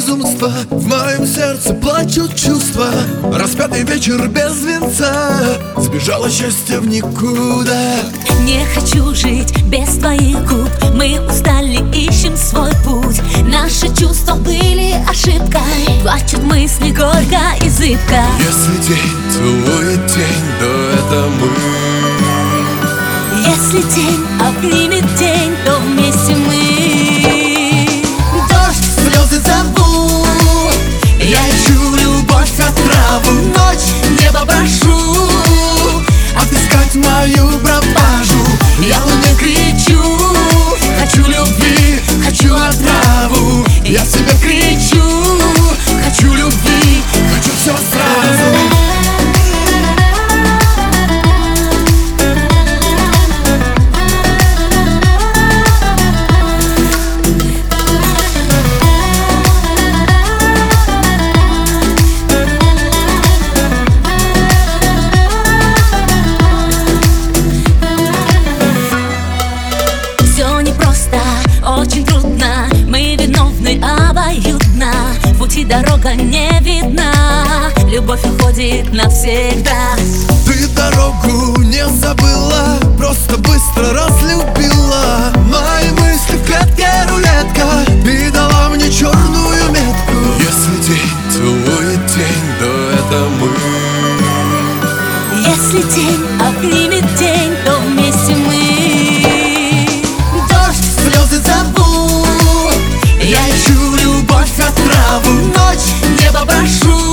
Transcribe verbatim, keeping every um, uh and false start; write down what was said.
безумства, в моем сердце плачут чувства. Распятый вечер без венца, сбежало счастье в никуда. Не хочу жить без твоих губ, мы устали, ищем свой путь. Наши чувства были ошибкой, плачут мысли горько и зыбко. Если день целует тень, то это мы. Если тень обнимет тень, то вместе мы. Дождь, слезы зову, я ищу любовь, отраву. Ночь, небо прошу отыскать мою пропажу. Я луне кричу, хочу любви, хочу отраву. Я себе кричу, хочу любви, хочу все сразу. Очень трудно, мы виновны обоюдно. В пути дорога не видна, любовь уходит навсегда. Ты дорогу не забыла, просто быстро разлюбила. Мои мысли в клетке рулетка и дала мне черную метку. Если день целует тень, то это мы. Если тень обнимет тень, то вместе мы. Я ищу любовь, отраву. Ночь, небо прошу